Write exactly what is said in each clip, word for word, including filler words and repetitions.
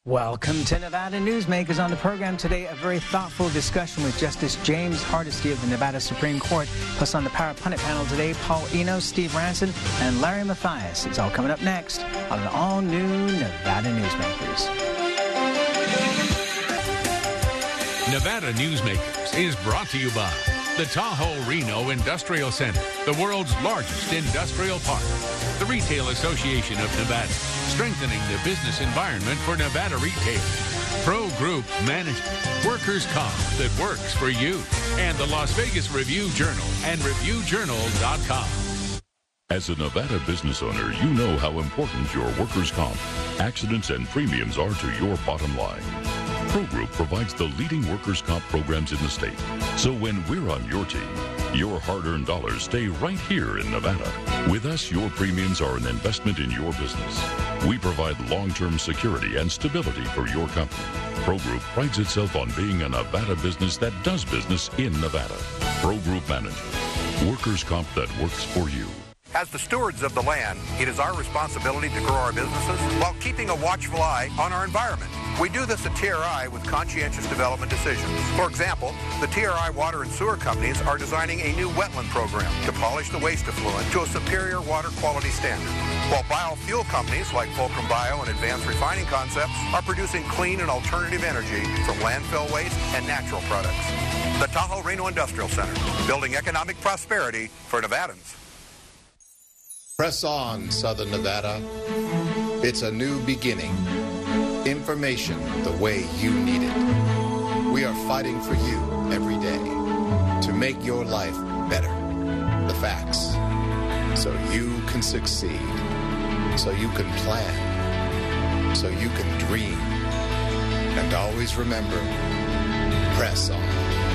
Welcome to Nevada Newsmakers. On the program today, a very thoughtful discussion with Justice James Hardesty of the Nevada Supreme Court. Plus on the Power Pundit panel today, Paul Eno, Steve Ranson, and Larry Mathias. It's all coming up next on an all-new Nevada Newsmakers. Nevada Newsmakers is brought to you by the Tahoe Reno Industrial Center, the world's largest industrial park. The Retail Association of Nevada, strengthening the business environment for Nevada retail. Pro Group Management, workers' comp that works for you. And the Las Vegas Review-Journal and Review Journal dot com. As a Nevada business owner, you know how important your workers' comp, accidents, and premiums are to your bottom line. Pro Group provides the leading workers' comp programs in the state. So when we're on your team, your hard-earned dollars stay right here in Nevada. With us, your premiums are an investment in your business. We provide long-term security and stability for your company. Pro Group prides itself on being a Nevada business that does business in Nevada. Pro Group Management, workers' comp that works for you. As the stewards of the land, it is our responsibility to grow our businesses while keeping a watchful eye on our environment. We do this at T R I with conscientious development decisions. For example, the T R I water and sewer companies are designing a new wetland program to polish the waste effluent to a superior water quality standard, while biofuel companies like Fulcrum Bio and Advanced Refining Concepts are producing clean and alternative energy from landfill waste and natural products. The Tahoe Reno Industrial Center, building economic prosperity for Nevadans. Press on, Southern Nevada. It's a new beginning. Information the way you need it. We are fighting for you every day to make your life better. The facts. So you can succeed. So you can plan. So you can dream. And always remember, press on.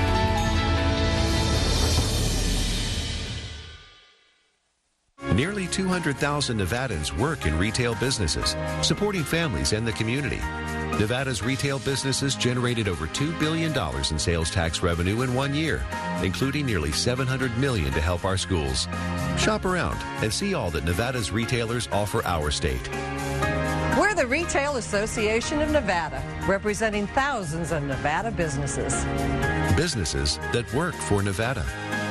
Nearly two hundred thousand Nevadans work in retail businesses, supporting families and the community. Nevada's retail businesses generated over two billion dollars in sales tax revenue in one year, including nearly seven hundred million dollars to help our schools. Shop around and see all that Nevada's retailers offer our state. We're the Retail Association of Nevada, representing thousands of Nevada businesses. Businesses that work for Nevada.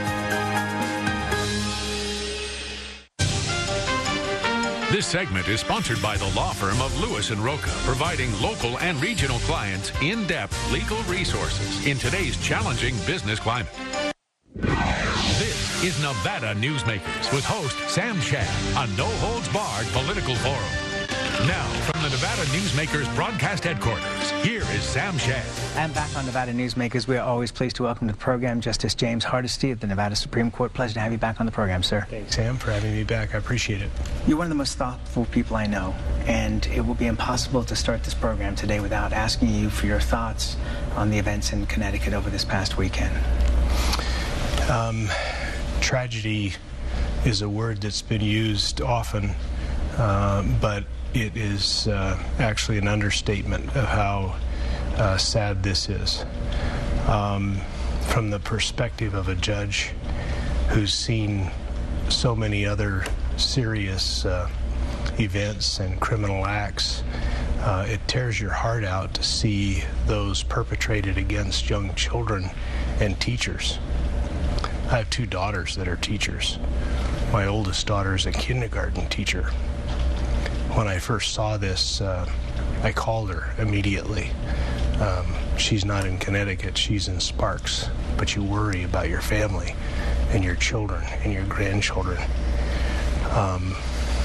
This segment is sponsored by the law firm of Lewis and Roca, providing local and regional clients in-depth legal resources in today's challenging business climate. This is Nevada Newsmakers with host Sam Shad, a no-holds-barred political forum. Now, from the Nevada Newsmakers broadcast headquarters, here is Sam Shad. And back on Nevada Newsmakers, we are always pleased to welcome to the program Justice James Hardesty of the Nevada Supreme Court. Pleasure to have you back on the program, sir. Thanks, Sam, for having me back. I appreciate it. You're one of the most thoughtful people I know, and it will be impossible to start this program today without asking you for your thoughts on the events in Connecticut over this past weekend. Um, tragedy is a word that's been used often, uh, but it is uh, actually an understatement of how uh, sad this is. Um, from the perspective of a judge who's seen so many other serious uh, events and criminal acts, uh, it tears your heart out to see those perpetrated against young children and teachers. I have two daughters that are teachers. My oldest daughter is a kindergarten teacher. When I first saw this, uh, I called her immediately. Um, she's not in Connecticut, she's in Sparks, but you worry about your family and your children and your grandchildren. Um,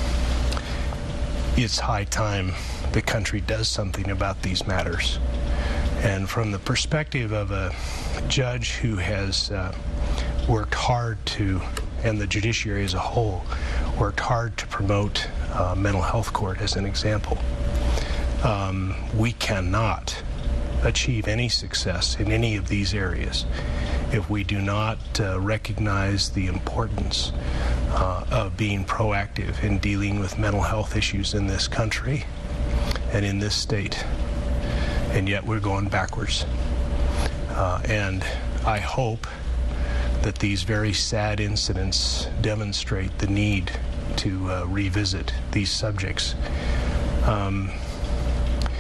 it's high time the country does something about these matters. And from the perspective of a judge who has uh, worked hard to, and the judiciary as a whole, worked hard to promote uh, mental health court as an example. Um, we cannot achieve any success in any of these areas if we do not uh, recognize the importance uh, of being proactive in dealing with mental health issues in this country and in this state. And yet we're going backwards. Uh, and I hope that these very sad incidents demonstrate the need to uh, revisit these subjects. Um,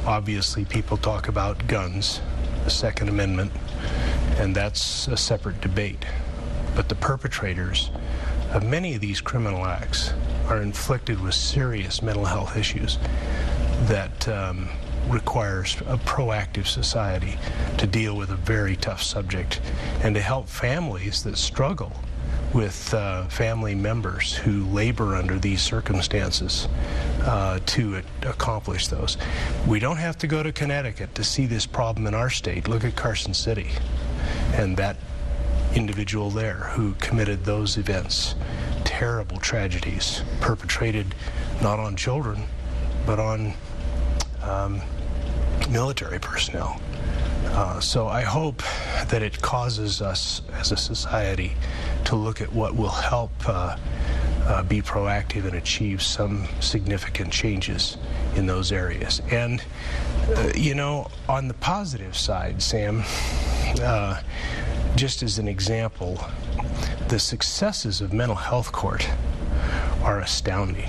Obviously, people talk about guns, the Second Amendment, and that's a separate debate. But the perpetrators of many of these criminal acts are inflicted with serious mental health issues that um, requires a proactive society to deal with a very tough subject and to help families that struggle with uh, family members who labor under these circumstances uh, to a- accomplish those. We don't have to go to Connecticut to see this problem in our state. Look at Carson City and that individual there who committed those events. Terrible tragedies perpetrated not on children, but on um, military personnel. Uh, so I hope that it causes us as a society to look at what will help uh, uh, be proactive and achieve some significant changes in those areas. And, uh, you know, on the positive side, Sam, uh, just as an example, the successes of mental health court are astounding.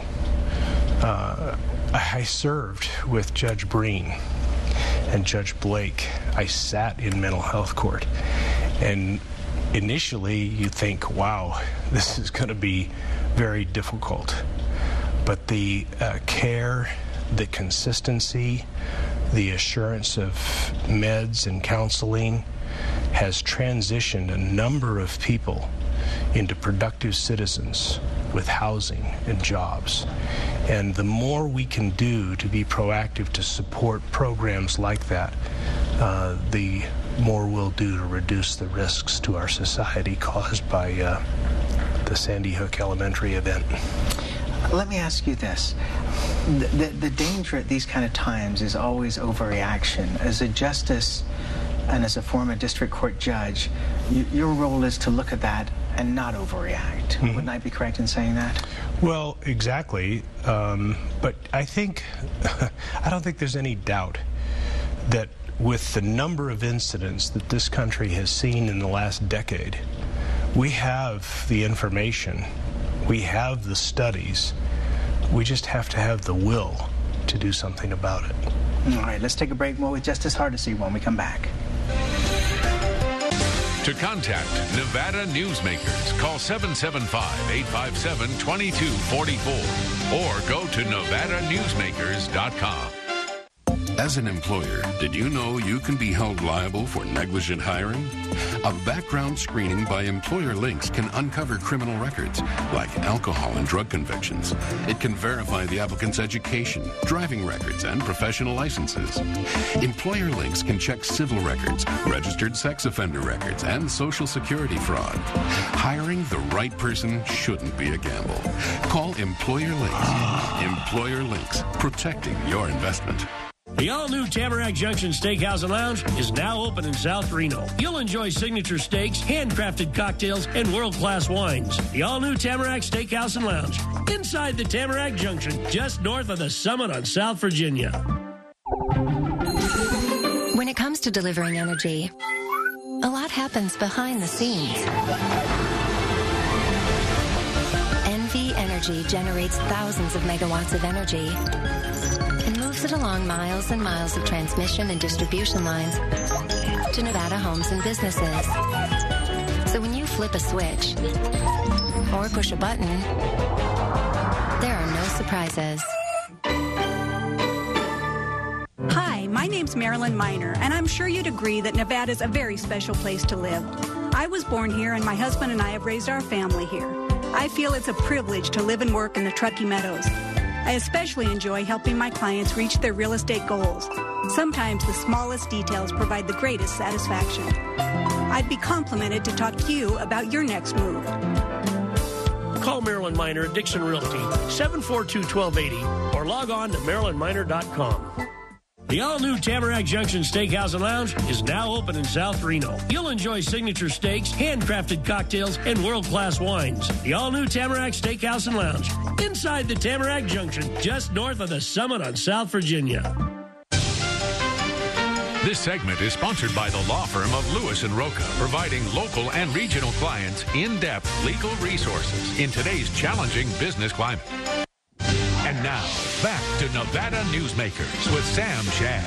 Uh, I served with Judge Breen and Judge Blake. I sat in mental health court, and initially you think, wow, this is going to be very difficult. But the uh, care, the consistency, the assurance of meds and counseling has transitioned a number of people into productive citizens with housing and jobs. And the more we can do to be proactive to support programs like that, uh, the more we'll do to reduce the risks to our society caused by uh, the Sandy Hook Elementary event. Let me ask you this. The, the, the danger at these kind of times is always overreaction. As a justice and as a former district court judge, you, your role is to look at that and not overreact. Mm-hmm. Wouldn't I be correct in saying that? Well, exactly. Um, but I think, I don't think there's any doubt that with the number of incidents that this country has seen in the last decade, we have the information, we have the studies, we just have to have the will to do something about it. All right, let's take a break. More with Justice Hardesty when we come back. To contact Nevada Newsmakers, call seven seven five, eight five seven, two two four four or go to nevada newsmakers dot com. As an employer, did you know you can be held liable for negligent hiring? A background screening by Employer Links can uncover criminal records, like alcohol and drug convictions. It can verify the applicant's education, driving records, and professional licenses. Employer Links can check civil records, registered sex offender records, and Social Security fraud. Hiring the right person shouldn't be a gamble. Call Employer Links. Employer Links, protecting your investment. The all-new Tamarack Junction Steakhouse and Lounge is now open in South Reno. You'll enjoy signature steaks, handcrafted cocktails, and world-class wines. The all-new Tamarack Steakhouse and Lounge, inside the Tamarack Junction, just north of the Summit on South Virginia. When it comes to delivering energy, a lot happens behind the scenes. N V Energy generates thousands of megawatts of energy and moves it along miles and miles of transmission and distribution lines to Nevada homes and businesses. So when you flip a switch or push a button, there are no surprises. Hi, my name's Marilyn Miner, and I'm sure you'd agree that Nevada's a very special place to live. I was born here, and my husband and I have raised our family here. I feel it's a privilege to live and work in the Truckee Meadows. I especially enjoy helping my clients reach their real estate goals. Sometimes the smallest details provide the greatest satisfaction. I'd be complimented to talk to you about your next move. Call Marilyn Miner at Dixon Realty, seven four two, one two eight zero, or log on to marilyn miner dot com. The all-new Tamarack Junction Steakhouse and Lounge is now open in South Reno. You'll enjoy signature steaks, handcrafted cocktails, and world-class wines. The all-new Tamarack Steakhouse and Lounge, inside the Tamarack Junction, just north of the Summit on South Virginia. This segment is sponsored by the law firm of Lewis and Roca, providing local and regional clients in-depth legal resources in today's challenging business climate. And now, back to Nevada Newsmakers with Sam Shad.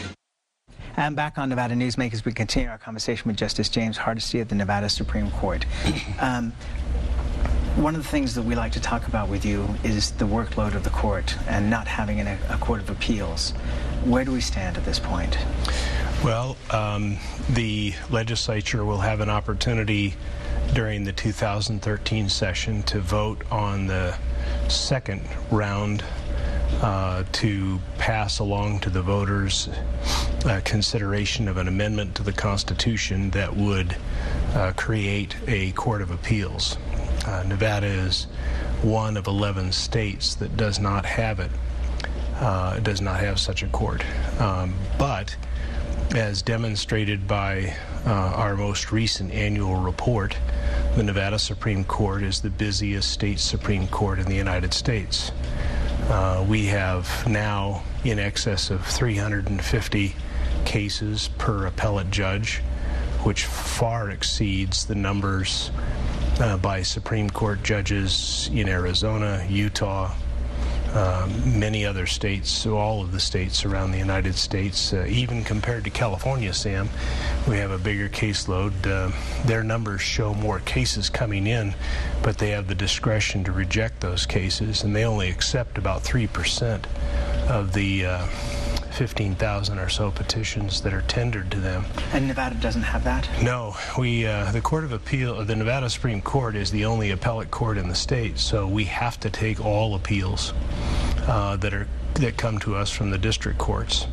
And back on Nevada Newsmakers, we continue our conversation with Justice James Hardesty of the Nevada Supreme Court. Um, one of the things that we like to talk about with you is the workload of the court and not having an, a court of appeals. Where do we stand at this point? Well, um, the legislature will have an opportunity during the two thousand thirteen session to vote on the second round uh, to pass along to the voters uh, consideration of an amendment to the Constitution that would uh, create a court of appeals. Uh, Nevada is one of eleven states that does not have it, uh, does not have such a court. Um, but as demonstrated by uh, our most recent annual report, the Nevada Supreme Court is the busiest state Supreme Court in the United States. Uh, we have now in excess of three hundred fifty cases per appellate judge, which far exceeds the numbers uh, by Supreme Court judges in Arizona, Utah, Uh, many other states, so all of the states around the United States. Uh, even compared to California, Sam, we have a bigger caseload. Uh, their numbers show more cases coming in, but they have the discretion to reject those cases, and they only accept about three percent of the uh, fifteen thousand or so petitions that are tendered to them. And Nevada doesn't have that? No. We, uh, the Court of Appeal, the Nevada Supreme Court is the only appellate court in the state, so we have to take all appeals uh, that are that come to us from the district courts.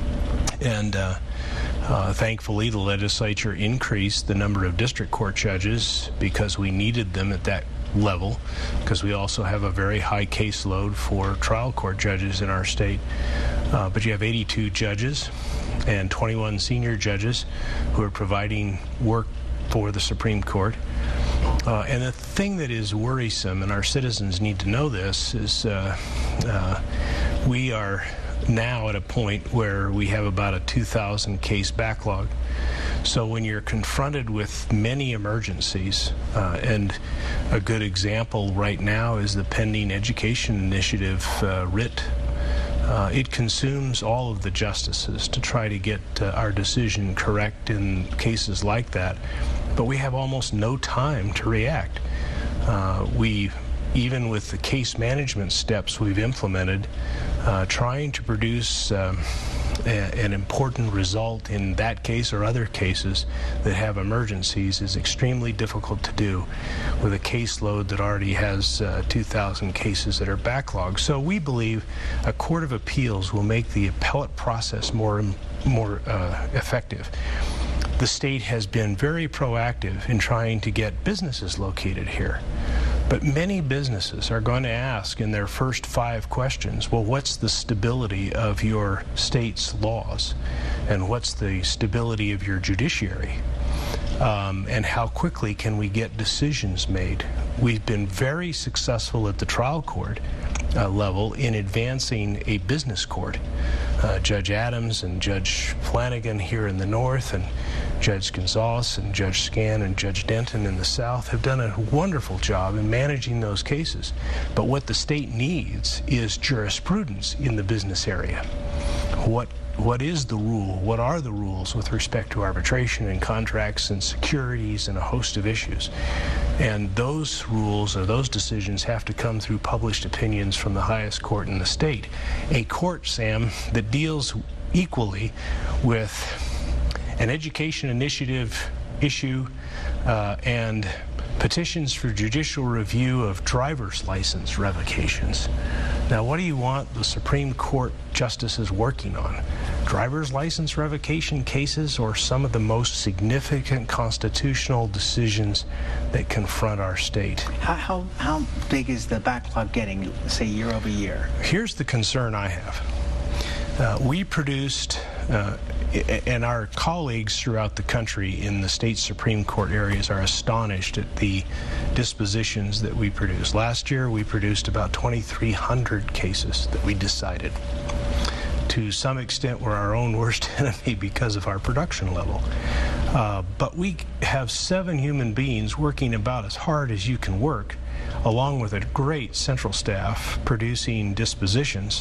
And uh, uh, thankfully, the legislature increased the number of district court judges because we needed them at that level, because we also have a very high caseload for trial court judges in our state. Uh, but you have eighty-two judges and twenty-one senior judges who are providing work for the Supreme Court. Uh, and the thing that is worrisome, and our citizens need to know this, is uh, uh, we are now at a point where we have about a two thousand case backlog. So when you're confronted with many emergencies, uh, and a good example right now is the pending education initiative uh, writ. Uh, it consumes all of the justices to try to get uh, our decision correct in cases like that, but we have almost no time to react. Uh, we, even with the case management steps we've implemented, uh, trying to produce um, a, an important result in that case or other cases that have emergencies is extremely difficult to do with a caseload that already has uh, two thousand cases that are backlogged. So we believe a court of appeals will make the appellate process more, more uh, effective. The state has been very proactive in trying to get businesses located here. But many businesses are going to ask in their first five questions, well, what's the stability of your state's laws? And what's the stability of your judiciary? Um, and how quickly can we get decisions made? We've been very successful at the trial court uh, level in advancing a business court. Uh, Judge Adams and Judge Flanagan here in the north, and Judge Gonzalez and Judge Scan and Judge Denton in the south have done a wonderful job in managing those cases. But what the state needs is jurisprudence in the business area. What What is the rule? What are the rules with respect to arbitration and contracts and securities and a host of issues? And those rules or those decisions have to come through published opinions from the highest court in the state. A court, Sam, that deals equally with an education initiative issue uh, and petitions for judicial review of driver's license revocations. Now, what do you want the Supreme Court justices working on? Driver's license revocation cases or some of the most significant constitutional decisions that confront our state? How, how, how big is the backlog getting, say, year over year? Here's the concern I have. Uh, we produced, uh, and our colleagues throughout the country in the state Supreme Court areas are astonished at the dispositions that we produce. Last year, we produced about twenty-three hundred cases that we decided. To some extent, we're our own worst enemy because of our production level. Uh, but we have seven human beings working about as hard as you can work along with a great central staff producing dispositions.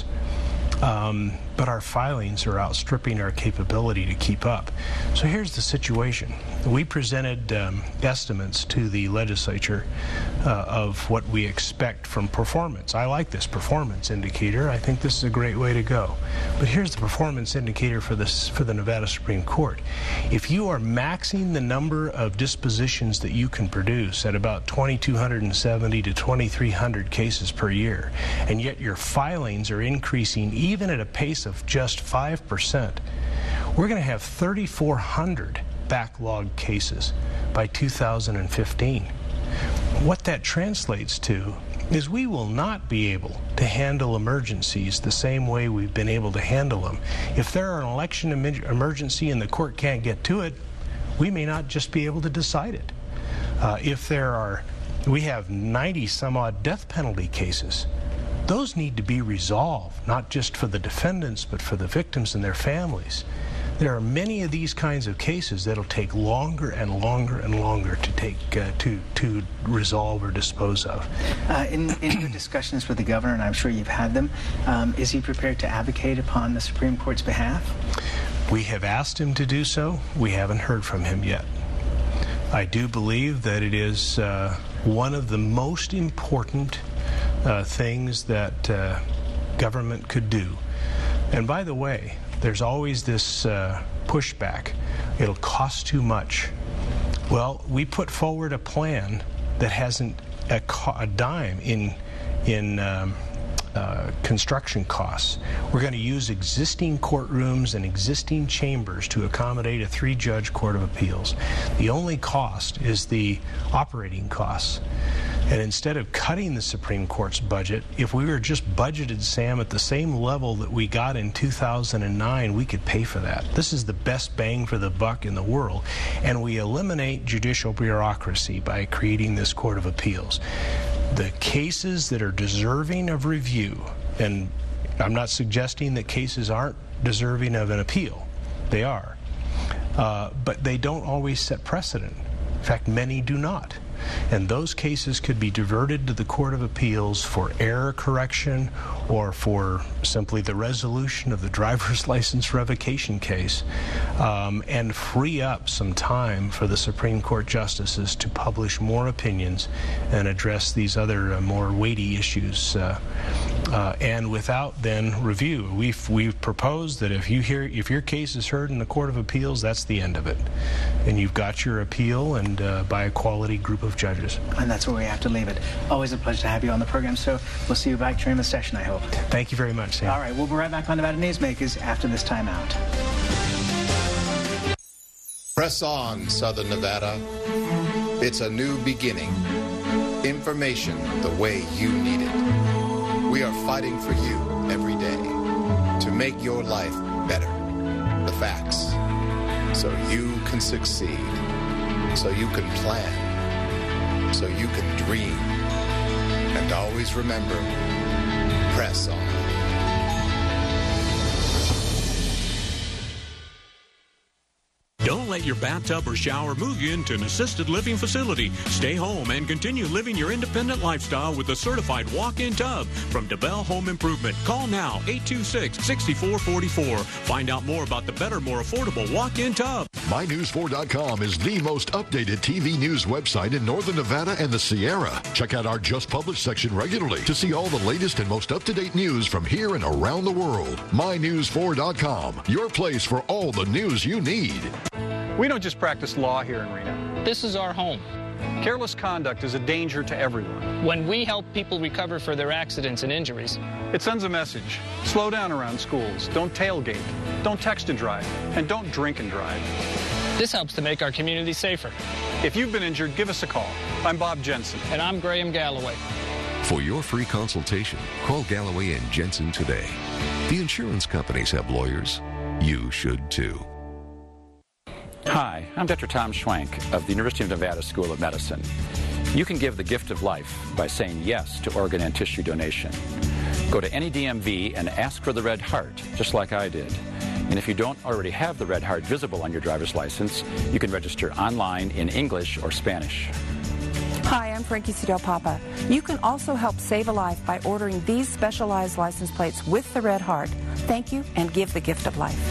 Um, but our filings are outstripping our capability to keep up. So here's the situation. We presented um, estimates to the legislature uh, of what we expect from performance. I like this performance indicator. I think this is a great way to go. But here's the performance indicator for this for the Nevada Supreme Court. If you are maxing the number of dispositions that you can produce at about two thousand two hundred seventy to two thousand three hundred cases per year, and yet your filings are increasing even at a pace of just five percent, we're going to have three thousand four hundred backlog cases by two thousand fifteen. What that translates to is we will not be able to handle emergencies the same way we've been able to handle them. If there are an election em- emergency and the court can't get to it, we may not just be able to decide it. Uh, if there are, we have ninety some odd death penalty cases. Those need to be resolved, not just for the defendants, but for the victims and their families. There are many of these kinds of cases that'll take longer and longer and longer to take uh, to to resolve or dispose of. Uh, in, in your discussions with the governor, and I'm sure you've had them, um, is he prepared to advocate upon the Supreme Court's behalf? We have asked him to do so. We haven't heard from him yet. I do believe that it is uh, one of the most important Uh, things that uh, government could do. And by the way, there's always this uh, pushback. It'll cost too much. Well, we put forward a plan that hasn't a, co- a dime in in um, uh, construction costs. We're going to use existing courtrooms and existing chambers to accommodate a three-judge court of appeals. The only cost is the operating costs. And instead of cutting the Supreme Court's budget, if we were just budgeted, Sam, at the same level that we got in two thousand nine, we could pay for that. This is the best bang for the buck in the world. And we eliminate judicial bureaucracy by creating this Court of Appeals. The cases that are deserving of review, and I'm not suggesting that cases aren't deserving of an appeal. They are. Uh, but they don't always set precedent. In fact, many do not. And those cases could be diverted to the Court of Appeals for error correction or for simply the resolution of the driver's license revocation case, um, and free up some time for the Supreme Court justices to publish more opinions and address these other uh, more weighty issues. Uh, uh, and without then review, we've we've proposed that if you hear if your case is heard in the Court of Appeals, that's the end of it, and you've got your appeal, and uh, by a quality group of judges. And that's where we have to leave it. Always a pleasure to have you on the program, so we'll see you back during the session, I hope. Thank you very much, Sam. All right, we'll be right back on Nevada Newsmakers after this timeout. Press on, Southern Nevada. It's a new beginning. Information the way you need it. We are fighting for you every day to make your life better. The facts. So you can succeed. So you can plan. So you can dream. And always remember, press on. Don't let your bathtub or shower move you into an assisted living facility. Stay home and continue living your independent lifestyle with a certified walk-in tub from DeBell Home Improvement. Call now, eight two six, six four four four. Find out more about the better, more affordable walk-in tub. my news four dot com is the most updated T V news website in Northern Nevada and the Sierra. Check out our Just Published section regularly to see all the latest and most up-to-date news from here and around the world. my news four dot com, your place for all the news you need. We don't just practice law here in Reno. This is our home. Careless conduct is a danger to everyone. When we help people recover for their accidents and injuries, it sends a message. Slow down around schools. Don't tailgate. Don't text and drive. And don't drink and drive. This helps to make our community safer. If you've been injured, give us a call. I'm Bob Jensen. And I'm Graham Galloway. For your free consultation, call Galloway and Jensen today. The insurance companies have lawyers. You should too. Hi, I'm Doctor Tom Schwank of the University of Nevada School of Medicine. You can give the gift of life by saying yes to organ and tissue donation. Go to any D M V and ask for the red heart, just like I did. And if you don't already have the red heart visible on your driver's license, you can register online in English or Spanish. Hi, I'm Frankie Cedel Papa. You can also help save a life by ordering these specialized license plates with the Red Heart. Thank you, and give the gift of life.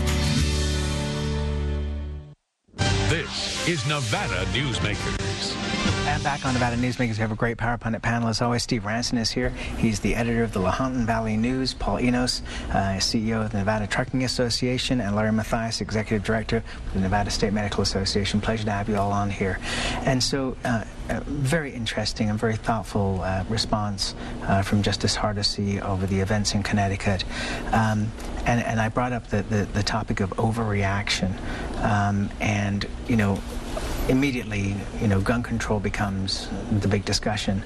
This is Nevada Newsmakers. And back on Nevada Newsmakers, we have a great Power Pundit panel. As always, Steve Ranson is here. He's the editor of the Lahontan Valley News. Paul Enos, uh, C E O of the Nevada Trucking Association, and Larry Mathias, Executive Director of the Nevada State Medical Association. Pleasure to have you all on here. And so, uh, a very interesting and very thoughtful uh, response uh, from Justice Hardesty over the events in Connecticut. Um, and, and I brought up the, the, the topic of overreaction. Um, and, you know, immediately, you know, gun control becomes the big discussion.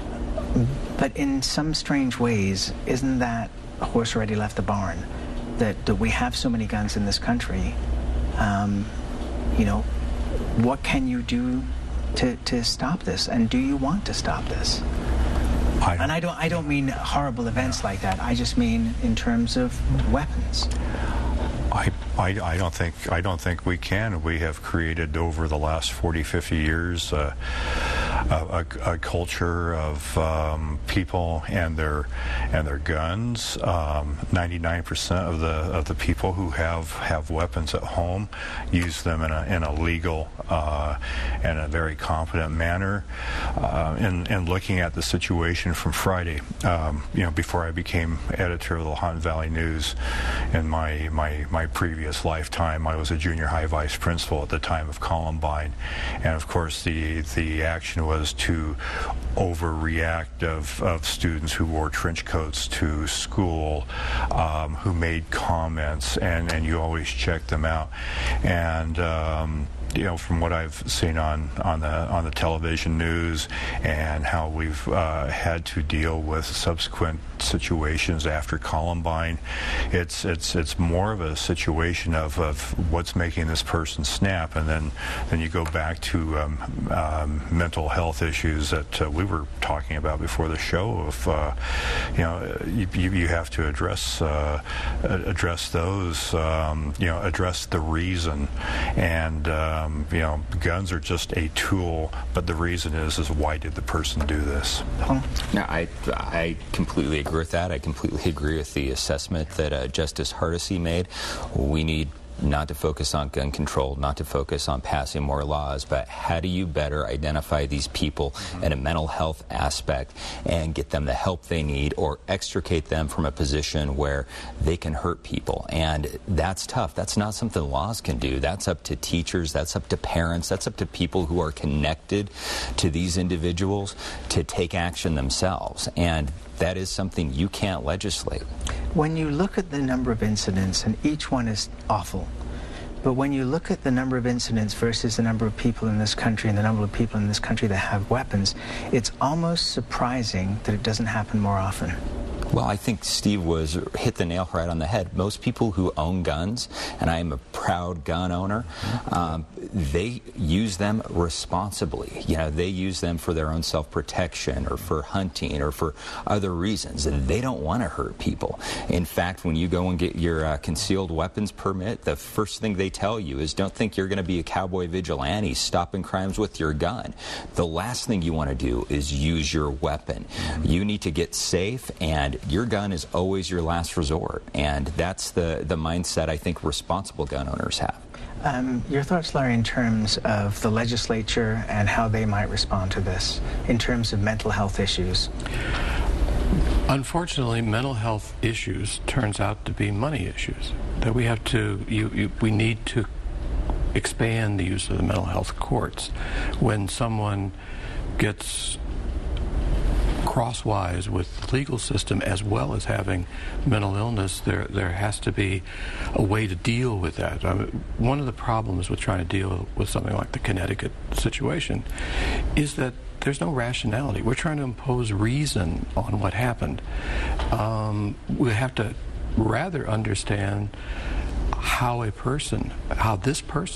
But in some strange ways, isn't that a horse already left the barn? That, that we have so many guns in this country, um, you know, what can you do to, to stop this? And do you want to stop this? I and I don't, I don't mean horrible events like that. I just mean in terms of weapons. I, I, I don't think I don't think we can. We have created over the last forty, fifty years uh, a, a, a culture of um, people and their and their guns. Um, ninety-nine percent of the of the people who have have weapons at home use them in a in a legal uh, and a very competent manner. Uh, in in looking at the situation from Friday, um, you know, before I became editor of the Lahontan Valley News, in my my my previous lifetime, I was a junior high vice principal at the time of Columbine, and of course the the action was to overreact of, of students who wore trench coats to school, um, who made comments, and, and you always check them out. And um, you know, from what I've seen on, on the on the television news and how we've uh, had to deal with subsequent situations after Columbine, it's it's it's more of a situation of, of what's making this person snap, and then then you go back to um, um, mental health issues that uh, we were talking about before the show. Of uh, you know, you, you have to address uh, address those, um, you know, address the reason. And um, you know, guns are just a tool, but the reason is is why did the person do this? No, I I completely agree with that. I completely agree with the assessment that uh, Justice Hardesty made. We need not to focus on gun control, not to focus on passing more laws, but how do you better identify these people mm-hmm. in a mental health aspect and get them the help they need, or extricate them from a position where they can hurt people? And that's tough. That's not something laws can do. That's up to teachers, that's up to parents, that's up to people who are connected to these individuals to take action themselves. And that is something you can't legislate. When you look at the number of incidents, and each one is awful, but when you look at the number of incidents versus the number of people in this country and the number of people in this country that have weapons, it's almost surprising that it doesn't happen more often. Well, I think Steve was hit the nail right on the head. Most people who own guns, and I am a proud gun owner, um, they use them responsibly. You know, they use them for their own self-protection or for hunting or for other reasons. They don't want to hurt people. In fact, when you go and get your uh, concealed weapons permit, the first thing they tell you is don't think you're going to be a cowboy vigilante stopping crimes with your gun. The last thing you want to do is use your weapon. You need to get safe, and your gun is always your last resort, and that's the, the mindset I think responsible gun owners have. Um, your thoughts, Larry, in terms of the legislature and how they might respond to this, in terms of mental health issues? Unfortunately, mental health issues turns out to be money issues, that we have to, you, you, we need to expand the use of the mental health courts. When someone gets crosswise with the legal system as well as having mental illness, there there has to be a way to deal with that. I mean, one of the problems with trying to deal with something like the Connecticut situation is that there's no rationality. We're trying to impose reason on what happened. Um, we have to rather understand how a person, how this person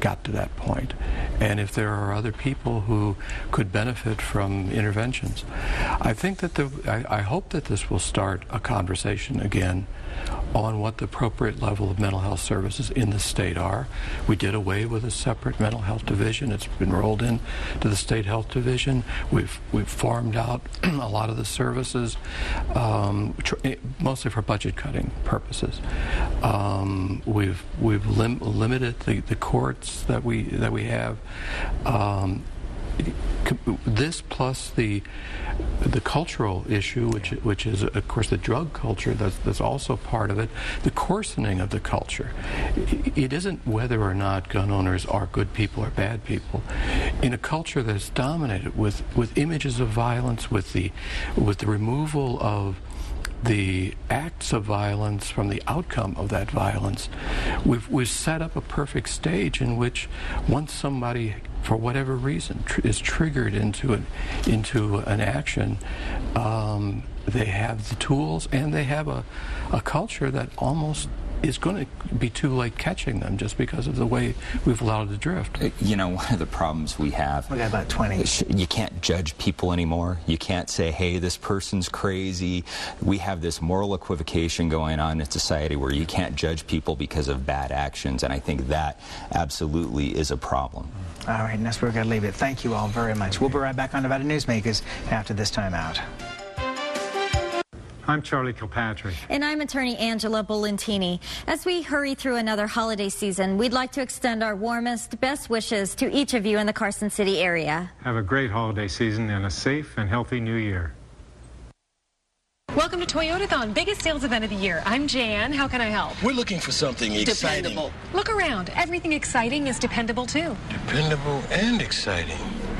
got to that point. And if there are other people who could benefit from interventions, I think that the, I, I hope that this will start a conversation again on what the appropriate level of mental health services in the state are. We did away with a separate mental health division. It's been rolled in to the state health division. We've we've farmed out a lot of the services, um, tr mostly for budget cutting purposes. Um, we've we've lim limited the, the courts that we that we have. Um, This plus the the cultural issue, which which is of course the drug culture, that's that's also part of it. The coarsening of the culture. It isn't whether or not gun owners are good people or bad people. In a culture that's dominated with with images of violence, with the with the removal of the acts of violence from the outcome of that violence, we've we've set up a perfect stage in which once somebody, for whatever reason, tr is triggered into an into an action, um, they have the tools and they have a a culture that almost is going to be too late catching them just because of the way we've allowed it to drift. You know, one of the problems we have... We got about twenty. You can't judge people anymore. You can't say, hey, this person's crazy. We have this moral equivocation going on in society where you can't judge people because of bad actions, and I think that absolutely is a problem. All right, and that's where we're going to leave it. Thank you all very much. We'll be right back on Nevada Newsmakers after this time out. I'm Charlie Kilpatrick. And I'm attorney Angela Bolentini. As we hurry through another holiday season, we'd like to extend our warmest, best wishes to each of you in the Carson City area. Have a great holiday season and a safe and healthy new year. Welcome to Toyotathon, biggest sales event of the year. I'm Jan. How can I help? We're looking for something exciting. Dependable. Look around. Everything exciting is dependable, too. Dependable and exciting.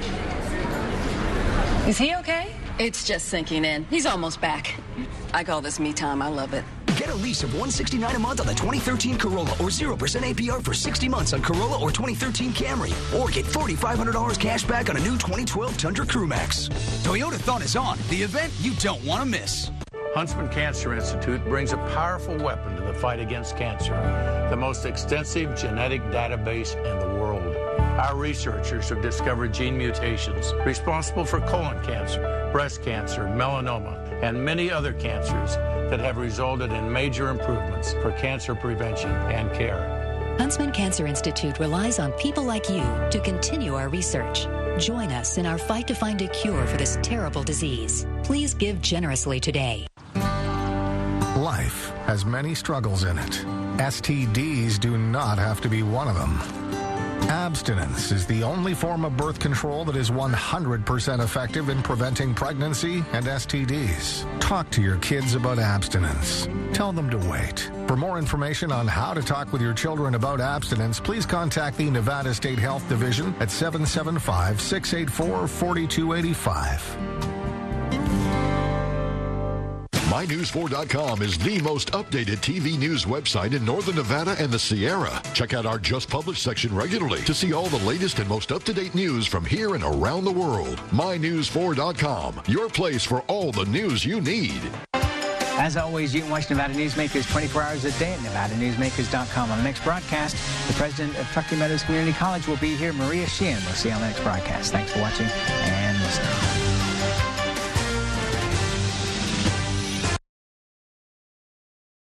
Is he okay? It's just sinking in. He's almost back. I call this me time. I love it. Get a lease of one hundred sixty-nine dollars a month on the twenty thirteen Corolla or zero percent A P R for sixty months on Corolla or twenty thirteen Camry. Or get four thousand five hundred dollars cash back on a new twenty twelve Tundra Crewmax. Toyotathon is on, the event you don't want to miss. Huntsman Cancer Institute brings a powerful weapon to the fight against cancer, the most extensive genetic database in the world. Our researchers have discovered gene mutations responsible for colon cancer, breast cancer, melanoma, and many other cancers that have resulted in major improvements for cancer prevention and care. Huntsman Cancer Institute relies on people like you to continue our research. Join us in our fight to find a cure for this terrible disease. Please give generously today. Life has many struggles in it. S T Ds do not have to be one of them. Abstinence is the only form of birth control that is one hundred percent effective in preventing pregnancy and S T Ds. Talk to your kids about abstinence. Tell them to wait. For more information on how to talk with your children about abstinence, please contact the Nevada State Health Division at seven seven five, six eight four, four two eight five. my news four dot com is the most updated T V news website in Northern Nevada and the Sierra. Check out our Just Published section regularly to see all the latest and most up-to-date news from here and around the world. my news four dot com, your place for all the news you need. As always, you can watch Nevada Newsmakers twenty-four hours a day at nevada newsmakers dot com. On the next broadcast, the president of Truckee Meadows Community College will be here, Maria Sheehan. We'll see you on the next broadcast. Thanks for watching and listening.